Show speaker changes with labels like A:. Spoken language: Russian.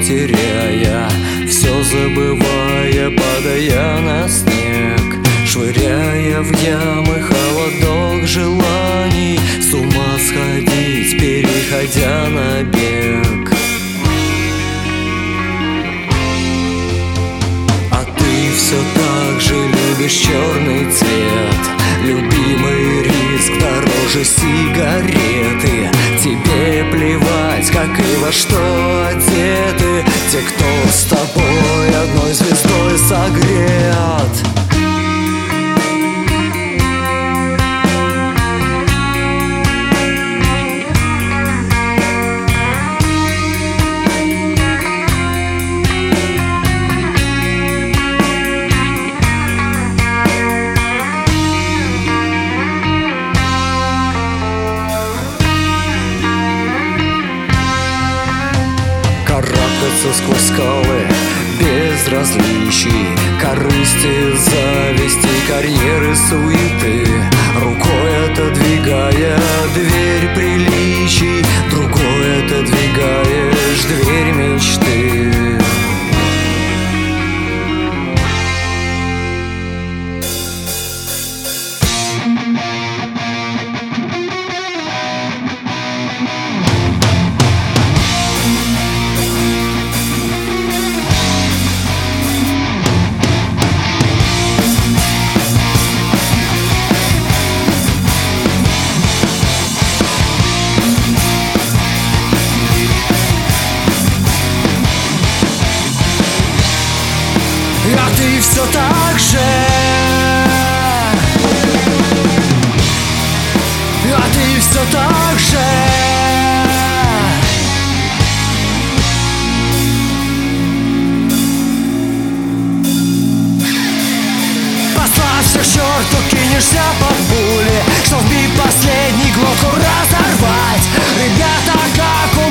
A: теряя, все забывая, падая на снег, швыряя в ямы холодок желаний, с ума сходить, переходя на бег. А ты все так же любишь черный цвет, любимый риск дороже сигареты. Тебе плевать, как и во что одеты те, кто с тобой одной звездой согрет. Карабкаться сквозь скалы безразличий, корысти, зависти, карьеры, суеты, рукой отодвигая дверь приличий, другой отодвигаешь дверь мечты. А ты все так же, а ты все так же, послав все к черту, кинешься под пули, чтоб бить последний глотку разорвать. Ребята, как